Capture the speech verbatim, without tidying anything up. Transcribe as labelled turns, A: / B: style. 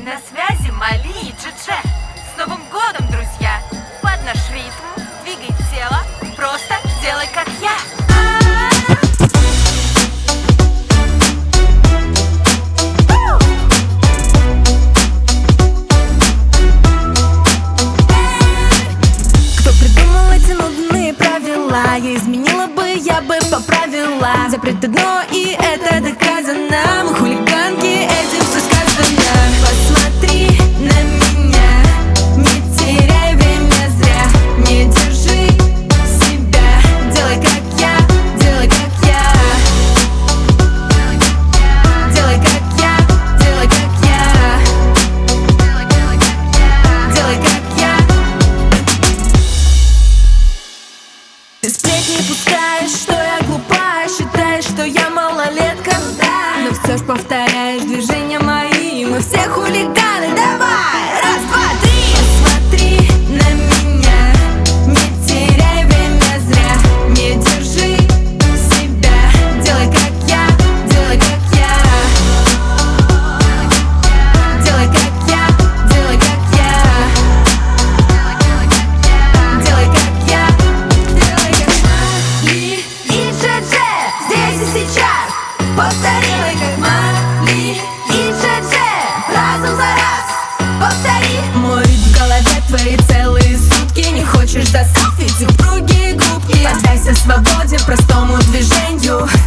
A: На связи Мали и Джидже. С Новым годом, друзья! Под наш ритм двигай тело, просто делай как я. Кто придумал эти нудные правила? Я изменила бы, я бы поправила. Запрет одно, и это доказано. Мы хулиганки, этим все сказано. Посмотри на меня, не теряй время зря. Не держи себя, делай как я, делай как я. Делай как я, делай как я. Делай как я. Ты сплетни пускаешь, что я глупая, считаешь, что я малолетка, да. Но все ж повторяешь движения мои, мы все хулиганы, давай! Раз, два, три! Посмотри на меня, не теряй время зря. Не держи себя, делай как я, делай как я. Делай как я, делай как я. Делай как я, делай как Мали и Джидже. Здесь и сейчас повтори, как Мали и Джидже. Разом за раз повтори. Мой ритм в голове твои целые сутки. Не хочешь за селфи, супруги и губки. Отдайся свободе, простому движению.